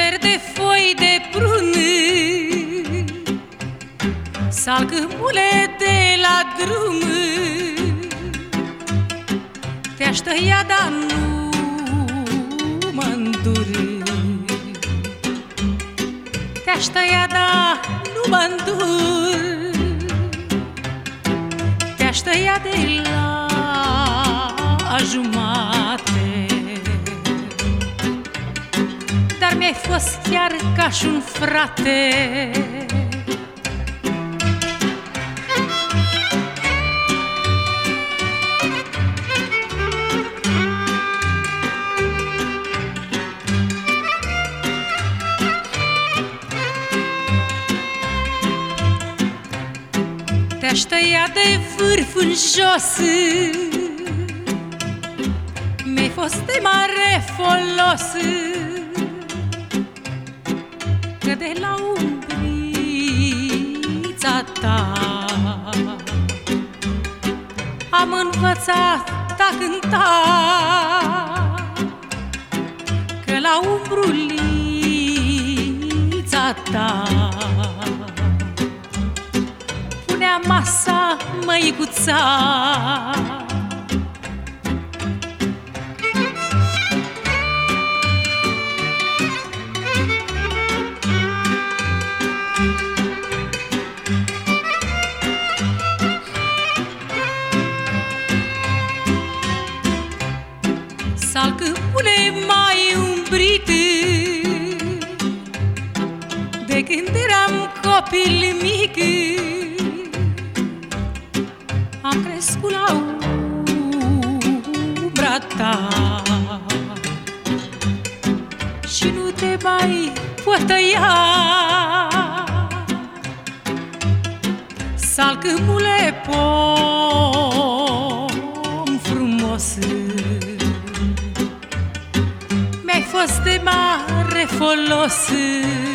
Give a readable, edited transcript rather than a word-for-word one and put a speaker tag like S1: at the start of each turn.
S1: verde foi de prun, salcâmule de la drum, te-aș tăia, dar nu mă-ndur. Te-aș tăia, dar nu mă-ndur. Te-aș tăia de la jumate, dar mi-ai fost chiar ca-și un frate. Te-aș tăia de vârf în jos, mi-ai fost de mare folos, că de la umbrița ta am învățat a cânta, că la umbrulița ta punea masa măicuța. Salcâmule mai umbrit, de când eram copil mic, am crescut la umbra ta și nu te mai pot tăia. Salcâmule pom frumos, mi-ai fost de mare folos.